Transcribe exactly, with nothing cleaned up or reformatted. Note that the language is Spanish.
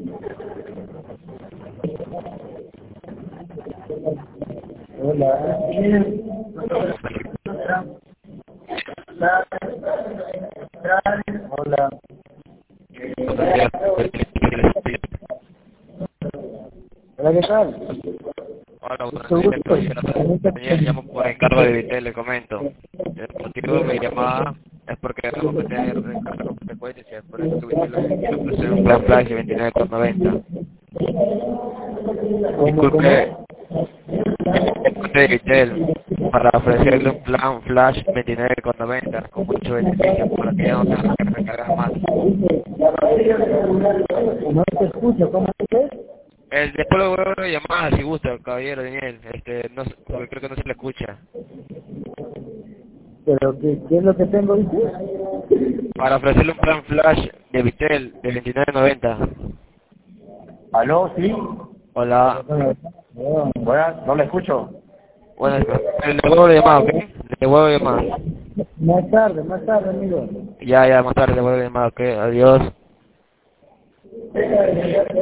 Hola. Hola. Hola, ¿qué tal? Hola, buenos días, caballero. Llamo por encargo de Vitel, le comento. El motivo de mi llamada es porque acabo de tener recarga con frecuencia, es por eso que Vitel le quiere ofrecer un plan flash de veintinueve con noventa. ¿Cómo, Disculpe, cómo? de Vitel, para ofrecerle un plan flash veintinueve con noventa con mucho beneficio para que ya no tenga que recargar más. No te escucho, ¿cómo dices? El, después lo vuelvo a llamar si gusta, caballero Daniel, este, no, sé, porque creo que no se le escucha. ¿Pero qué, qué es lo que tengo, dices? Para ofrecerle un plan flash de Vitel de veintinueve noventa. ¿Aló? ¿Sí? Hola. Buenas, no le escucho. Bueno, le vuelvo a llamar, ¿ok? Le vuelvo a llamar. Más tarde, más tarde, amigo. Ya, ya, más tarde le vuelvo a llamar, ¿ok? Adiós.